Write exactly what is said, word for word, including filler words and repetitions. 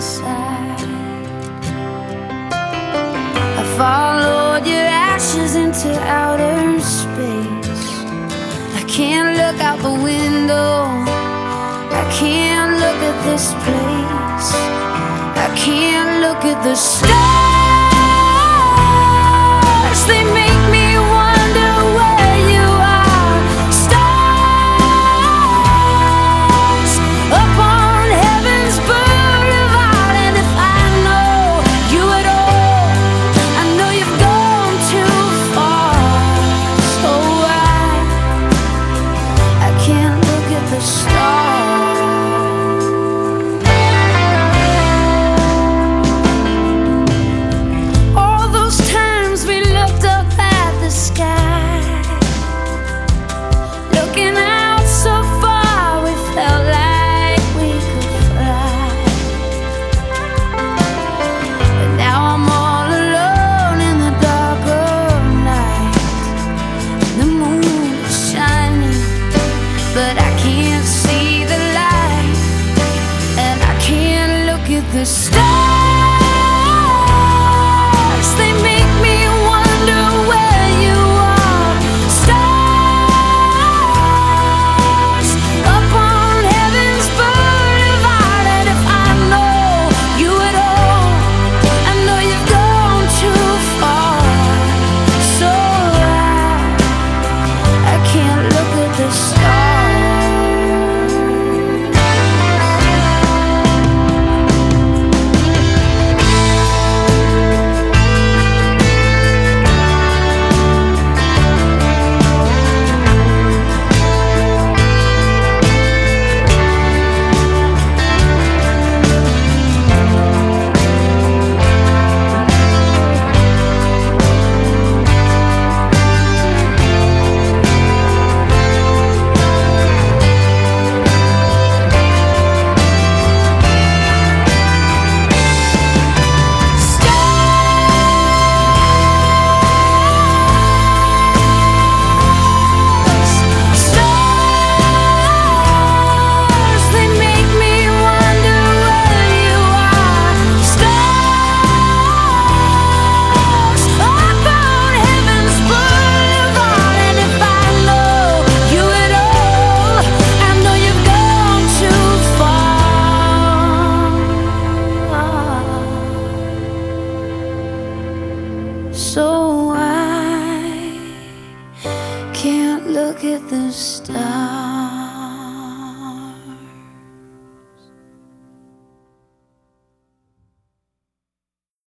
inside. I followed your ashes into outer space. I can't look out the window, I can't look at this place, I can't look at the stars. They make me wonder where you are. Stars up on heaven's boulevard. And if I know you at all, I know you've gone too far. So I, I can't look at the stars. The stars, they make me wonder where you are. Stars up on heaven's boulevard. And if I know you at all, I know you've gone too far. So I, I can't look at the stars. So I can't look at the stars.